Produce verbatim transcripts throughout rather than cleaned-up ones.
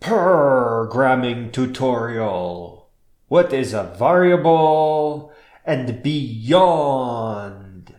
Programming tutorial. What is a variable and beyond?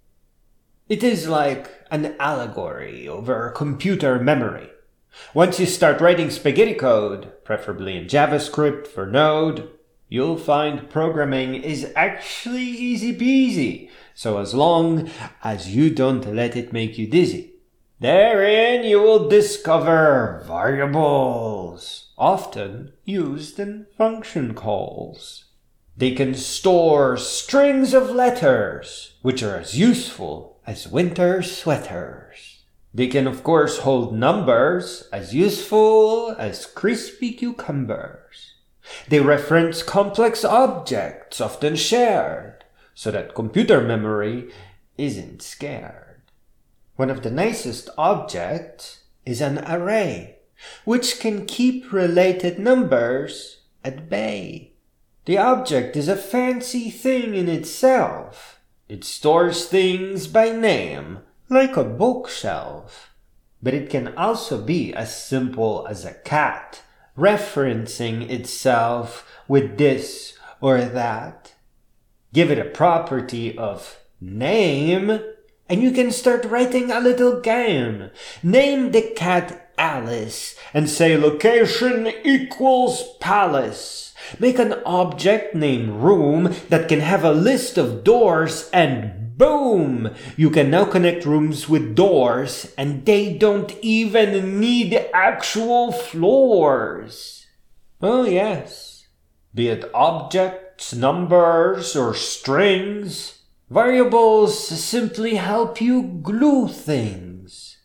It is like an allegory over computer memory. Once you start writing spaghetti code, preferably in JavaScript for Node, you'll find programming is actually easy peasy, so as long as you don't let it make you dizzy. Therein you will discover variables, often used in function calls. They can store strings of letters, which are as useful as winter sweaters. They can of course hold numbers, as useful as crispy cucumbers. They reference complex objects, often shared, so that computer memory isn't scared. One of the nicest objects is an array, which can keep related numbers at bay. The object is a fancy thing in itself. It stores things by name, like a bookshelf. But it can also be as simple as a cat, referencing itself with this or that. Give it a property of name, and you can start writing a little game. Name the cat Alice and say location equals palace. Make an object named room that can have a list of doors, and boom! You can now connect rooms with doors, and they don't even need actual floors. Oh yes, be it objects, numbers, or strings, variables simply help you glue things.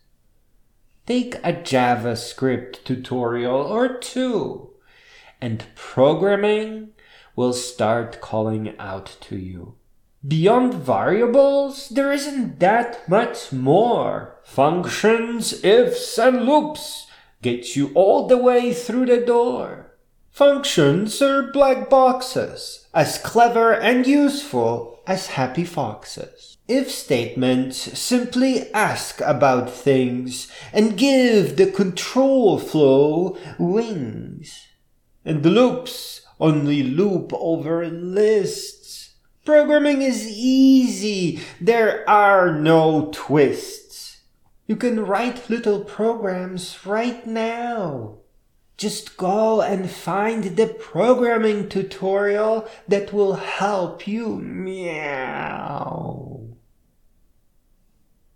Take a JavaScript tutorial or two, and programming will start calling out to you. Beyond variables, there isn't that much more. Functions, ifs, and loops get you all the way through the door. Functions are black boxes, as clever and useful as happy foxes. If statements simply ask about things and give the control flow wings. And the loops only loop over lists. Programming is easy. There are no twists. You can write little programs right now. Just go and find the programming tutorial that will help you. Meow.